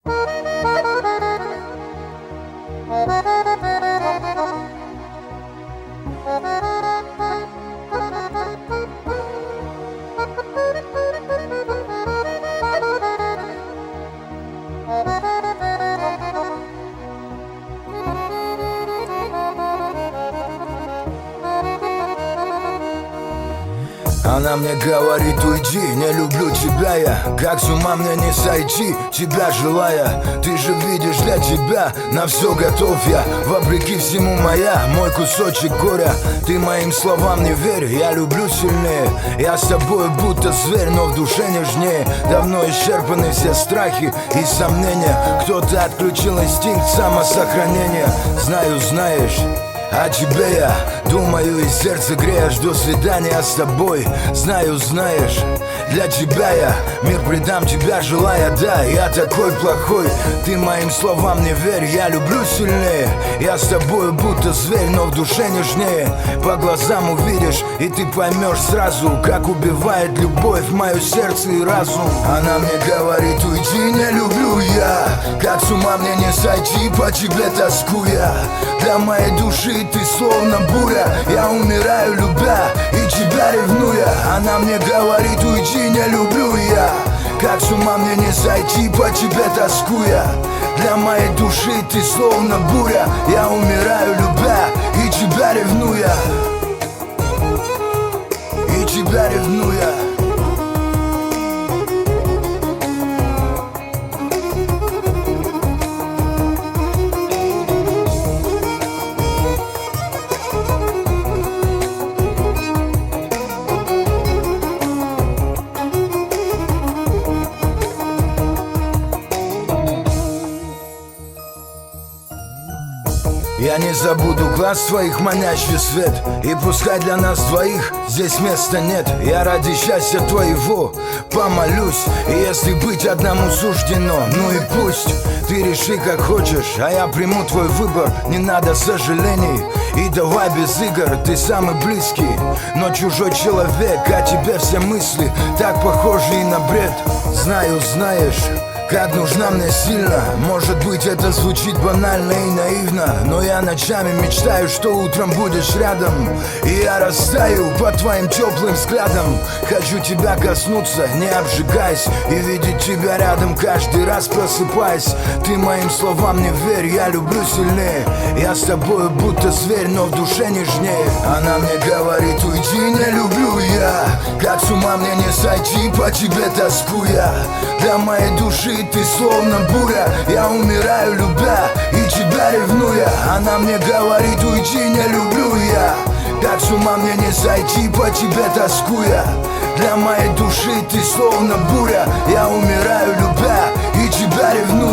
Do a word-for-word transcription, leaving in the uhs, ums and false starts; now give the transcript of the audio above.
Она мне говорит: уйди, не люблю тебя я. Как с ума мне не сойти, тебя желая. Ты же видишь, для тебя на все готов я. Вопреки всему моя, мой кусочек горя. Ты моим словам не верь, я люблю сильнее. Я с тобой будто зверь, но в душе нежнее. Давно исчерпаны все страхи и сомнения. Кто-то отключил инстинкт самосохранения. Знаю, знаешь, о тебе я думаю и сердце греешь. До свидания с тобой, знаю, знаешь, для тебя я мир предам, тебя желая. Да, я такой плохой, ты моим словам не верь. Я люблю сильнее, я с тобой будто зверь, но в душе нежнее. По глазам увидишь, и ты поймешь сразу, как убивает любовь мое сердце и разум. Она мне говорит: уйди, не люблю я. Как с ума мне не сойти, по тебе тоскуя. Для моей души ты словно буря. Я умираю, любя, и тебя ревнуя. Она мне говорит: уйди, не люблю я. Как с ума мне не сойти, по тебе тоскуя. Для моей души ты словно буря. Я умираю, любя, и тебя ревнуя. И тебя ревнуя. Я не забуду глаз твоих, манящий свет. И пускай для нас двоих здесь места нет. Я ради счастья твоего помолюсь. И если быть одному суждено, ну и пусть. Ты реши как хочешь, а я приму твой выбор. Не надо сожалений и давай без игр. Ты самый близкий, но чужой человек. О тебе все мысли так похожи и на бред. Знаю, знаешь, как нужна мне сильно. Может быть, это звучит банально и наивно, но я ночами мечтаю, что утром будешь рядом. И я растаю под твоим теплым взглядом. Хочу тебя коснуться, не обжигаясь, и видеть тебя рядом каждый раз просыпаясь. Ты моим словам не верь, я люблю сильнее. Я с тобой будто зверь, но в душе нежнее. Она мне говорит: уйди, не люблю я. Как с ума мне не сойти, по тебе тоскуя. Для моей души ты словно буря. Я умираю, любя, и тебя ревнуя. Она мне говорит: уйди, не люблю я. Как с ума мне не сойти, по тебе тоскуя. Для моей души ты словно буря. Я умираю, любя, и тебя ревнуя.